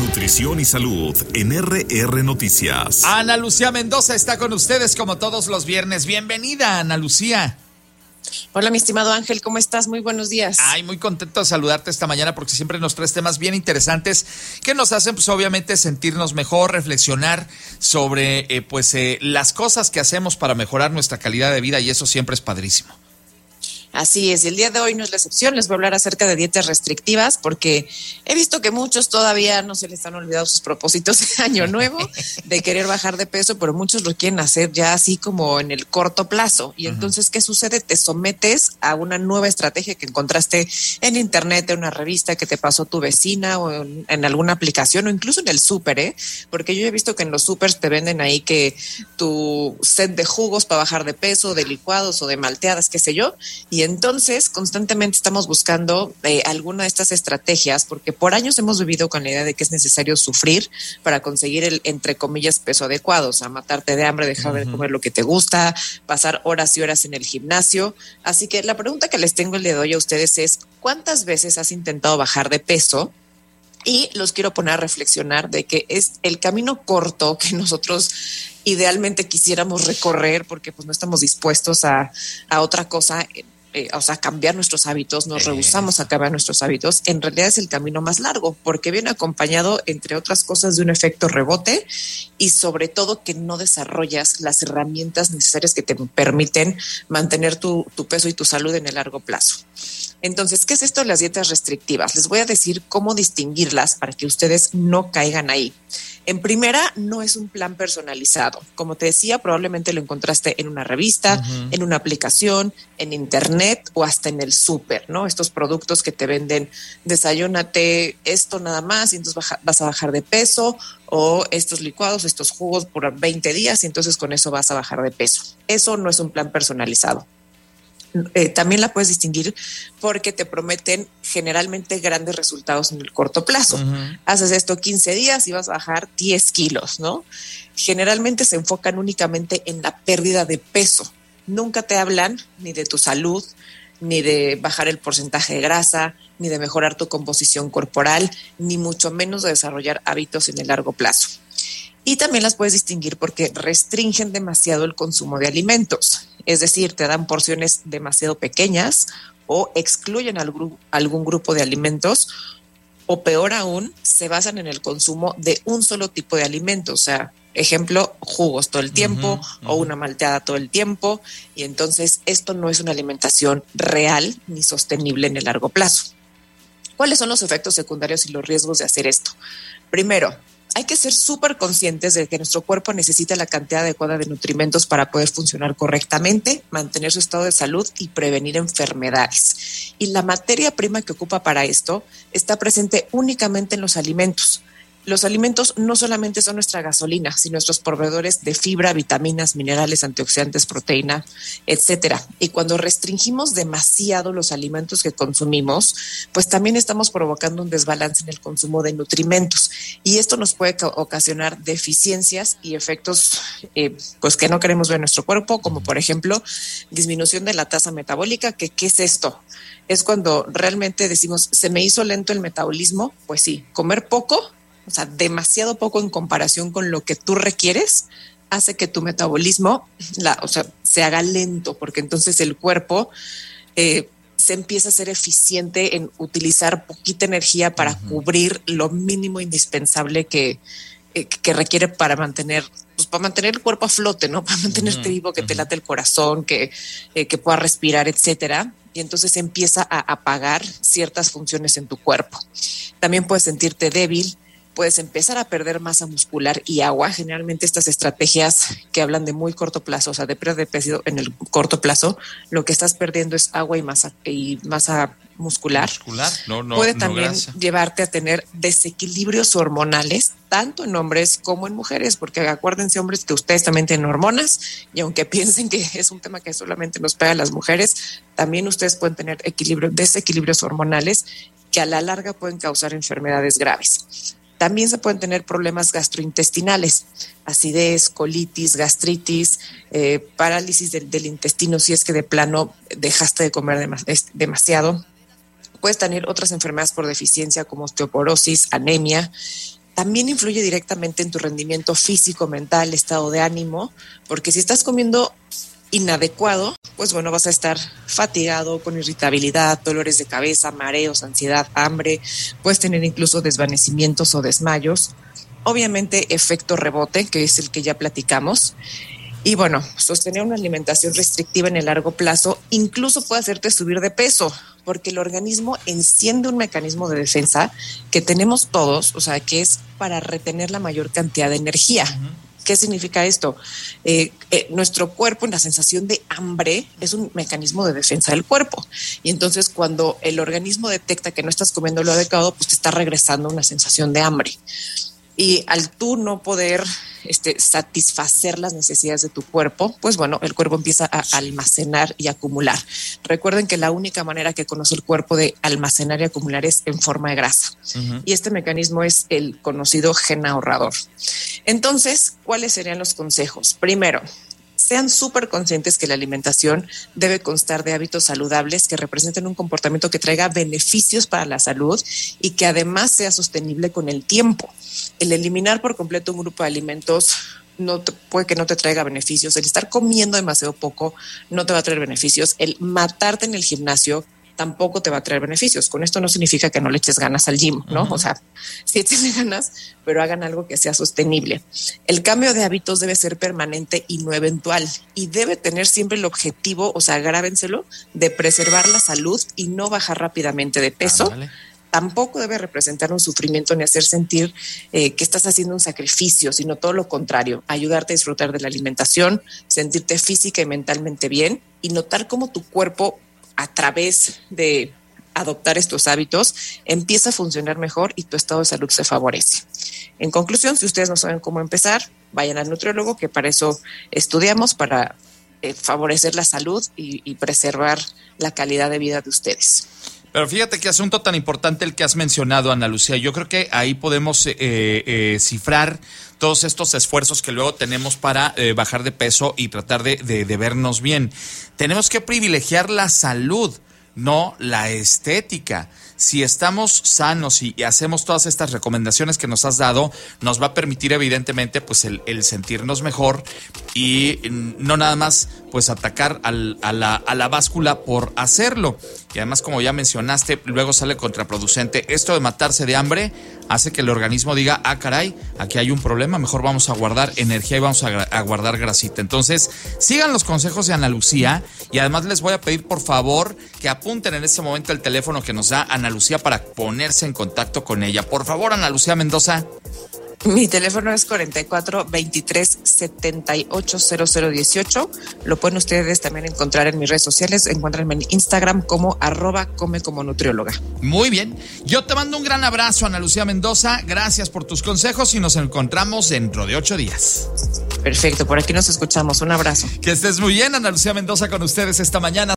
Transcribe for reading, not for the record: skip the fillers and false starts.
nutrición y salud en RR Noticias. Ana Lucía Mendoza está con ustedes como todos los viernes. Bienvenida, Ana Lucía. Hola, mi estimado Ángel, ¿cómo estás? Muy buenos días. Ay, muy contento de saludarte esta mañana porque siempre nos traes temas bien interesantes que nos hacen, pues obviamente, sentirnos mejor, reflexionar sobre las cosas que hacemos para mejorar nuestra calidad de vida, y eso siempre es padrísimo. Así es, y el día de hoy no es la excepción. Les voy a hablar acerca de dietas restrictivas porque he visto que muchos todavía no se les han olvidado sus propósitos de año nuevo de querer bajar de peso, pero muchos lo quieren hacer ya así como en el corto plazo. Y entonces, ¿qué sucede? Te sometes a una nueva estrategia que encontraste en internet, en una revista que te pasó tu vecina o en alguna aplicación o incluso en el súper, porque yo he visto que en los súpers te venden ahí que tu set de jugos para bajar de peso, de licuados o de malteadas, qué sé yo, y entonces constantemente estamos buscando alguna de estas estrategias porque por años hemos vivido con la idea de que es necesario sufrir para conseguir el, entre comillas, peso adecuado, o sea, matarte de hambre, dejar de comer lo que te gusta, pasar horas y horas en el gimnasio. Así que la pregunta que les tengo el día de hoy a ustedes es, ¿cuántas veces has intentado bajar de peso? Y los quiero poner a reflexionar de que es el camino corto que nosotros idealmente quisiéramos recorrer porque pues no estamos dispuestos a otra cosa. O sea, cambiar nuestros hábitos, nos rehusamos a cambiar nuestros hábitos, en realidad es el camino más largo, porque viene acompañado, entre otras cosas, de un efecto rebote y sobre todo que no desarrollas las herramientas necesarias que te permiten mantener tu peso y tu salud en el largo plazo. Entonces, ¿qué es esto de las dietas restrictivas? Les voy a decir cómo distinguirlas para que ustedes no caigan ahí. En primera, no es un plan personalizado. Como te decía, probablemente lo encontraste en una revista, en una aplicación, en internet o hasta en el súper, ¿no? Estos productos que te venden, desayúnate esto nada más y entonces vas a bajar de peso, o estos licuados, estos jugos por 20 días y entonces con eso vas a bajar de peso. Eso no es un plan personalizado. También la puedes distinguir porque te prometen generalmente grandes resultados en el corto plazo. Haces esto 15 días y vas a bajar 10 kilos, ¿no? Generalmente se enfocan únicamente en la pérdida de peso. Nunca te hablan ni de tu salud, ni de bajar el porcentaje de grasa, ni de mejorar tu composición corporal, ni mucho menos de desarrollar hábitos en el largo plazo. Y también las puedes distinguir porque restringen demasiado el consumo de alimentos. Es decir, te dan porciones demasiado pequeñas o excluyen algún grupo de alimentos, o peor aún, se basan en el consumo de un solo tipo de alimento. O sea, ejemplo, jugos todo el tiempo o una malteada todo el tiempo. Y entonces esto no es una alimentación real ni sostenible en el largo plazo. ¿Cuáles son los efectos secundarios y los riesgos de hacer esto? Primero, hay que ser súper conscientes de que nuestro cuerpo necesita la cantidad adecuada de nutrimentos para poder funcionar correctamente, mantener su estado de salud y prevenir enfermedades. Y la materia prima que ocupa para esto está presente únicamente en los alimentos. Los alimentos no solamente son nuestra gasolina, sino nuestros proveedores de fibra, vitaminas, minerales, antioxidantes, proteína, etcétera. Y cuando restringimos demasiado los alimentos que consumimos, pues también estamos provocando un desbalance en el consumo de nutrimentos. Y esto nos puede ocasionar deficiencias y efectos pues que no queremos ver en nuestro cuerpo, como por ejemplo, disminución de la tasa metabólica. ¿Qué es esto? Es cuando realmente decimos, ¿se me hizo lento el metabolismo? Pues sí, comer poco, o sea, demasiado poco en comparación con lo que tú requieres, hace que tu metabolismo se haga lento, porque entonces el cuerpo se empieza a ser eficiente en utilizar poquita energía para cubrir lo mínimo indispensable que requiere para mantener el cuerpo a flote, ¿no? Para mantenerte vivo, que te late el corazón, que puedas respirar, etcétera. Y entonces empieza a apagar ciertas funciones en tu cuerpo. También puedes sentirte débil, puedes empezar a perder masa muscular y agua. Generalmente estas estrategias que hablan de muy corto plazo, o sea, de pérdida de peso en el corto plazo, lo que estás perdiendo es agua y masa muscular. Puede también llevarte a tener desequilibrios hormonales, tanto en hombres como en mujeres, porque acuérdense, hombres, que ustedes también tienen hormonas, y aunque piensen que es un tema que solamente nos pega a las mujeres, también ustedes pueden tener desequilibrios hormonales que a la larga pueden causar enfermedades graves. También se pueden tener problemas gastrointestinales, acidez, colitis, gastritis, parálisis del intestino si es que de plano dejaste de comer demasiado. Puedes tener otras enfermedades por deficiencia como osteoporosis, anemia. también influye directamente en tu rendimiento físico, mental, estado de ánimo, porque si estás comiendo inadecuado, pues bueno, vas a estar fatigado, con irritabilidad, dolores de cabeza, mareos, ansiedad, hambre, puedes tener incluso desvanecimientos o desmayos. Obviamente, efecto rebote, que es el que ya platicamos. Y bueno, sostener una alimentación restrictiva en el largo plazo incluso puede hacerte subir de peso, porque el organismo enciende un mecanismo de defensa que tenemos todos, o sea, que es para retener la mayor cantidad de energía. ¿Qué significa esto? Nuestro cuerpo, en la sensación de hambre, es un mecanismo de defensa del cuerpo. Y entonces, cuando el organismo detecta que no estás comiendo lo adecuado, pues te está regresando una sensación de hambre. Y al tú no poder satisfacer las necesidades de tu cuerpo, pues bueno, el cuerpo empieza a almacenar y acumular. Recuerden que la única manera que conoce el cuerpo de almacenar y acumular es en forma de grasa. Y este mecanismo es el conocido gen ahorrador. Entonces, ¿cuáles serían los consejos? Primero, sean súper conscientes que la alimentación debe constar de hábitos saludables que representen un comportamiento que traiga beneficios para la salud y que además sea sostenible con el tiempo. El eliminar por completo un grupo de alimentos puede que no te traiga beneficios. El estar comiendo demasiado poco no te va a traer beneficios. El matarte en el gimnasio tampoco te va a traer beneficios. Con esto no significa que no le eches ganas al gym, ¿no? O sea, sí échenle ganas, pero hagan algo que sea sostenible. El cambio de hábitos debe ser permanente y no eventual. Y debe tener siempre el objetivo, o sea, grábenselo, de preservar la salud y no bajar rápidamente de peso. Tampoco debe representar un sufrimiento ni hacer sentir que estás haciendo un sacrificio, sino todo lo contrario, ayudarte a disfrutar de la alimentación, sentirte física y mentalmente bien y notar cómo tu cuerpo, a través de adoptar estos hábitos, empieza a funcionar mejor y tu estado de salud se favorece. En conclusión, si ustedes no saben cómo empezar, vayan al nutriólogo, que para eso estudiamos, para favorecer la salud y preservar la calidad de vida de ustedes. Pero fíjate qué asunto tan importante el que has mencionado, Ana Lucía. Yo creo que ahí podemos cifrar todos estos esfuerzos que luego tenemos para bajar de peso y tratar de vernos bien. Tenemos que privilegiar la salud, no la estética. Si estamos sanos y hacemos todas estas recomendaciones que nos has dado, nos va a permitir evidentemente pues el sentirnos mejor y no nada más pues atacar a la báscula por hacerlo. Y además, como ya mencionaste, luego sale contraproducente. Esto de matarse de hambre hace que el organismo diga, caray, aquí hay un problema, mejor vamos a guardar energía y vamos a guardar grasita. Entonces, sigan los consejos de Ana Lucía y además les voy a pedir por favor que apunten en este momento el teléfono que nos da Ana Lucía para ponerse en contacto con ella. Por favor, Ana Lucía Mendoza. Mi teléfono es 44 23 78 0018. Lo pueden ustedes también encontrar en mis redes sociales. Encuéntrenme en Instagram como @comecomonutrióloga. Muy bien. Yo te mando un gran abrazo, Ana Lucía Mendoza. Gracias por tus consejos y nos encontramos dentro de 8 días. Perfecto, por aquí nos escuchamos. Un abrazo. Que estés muy bien, Ana Lucía Mendoza, con ustedes esta mañana.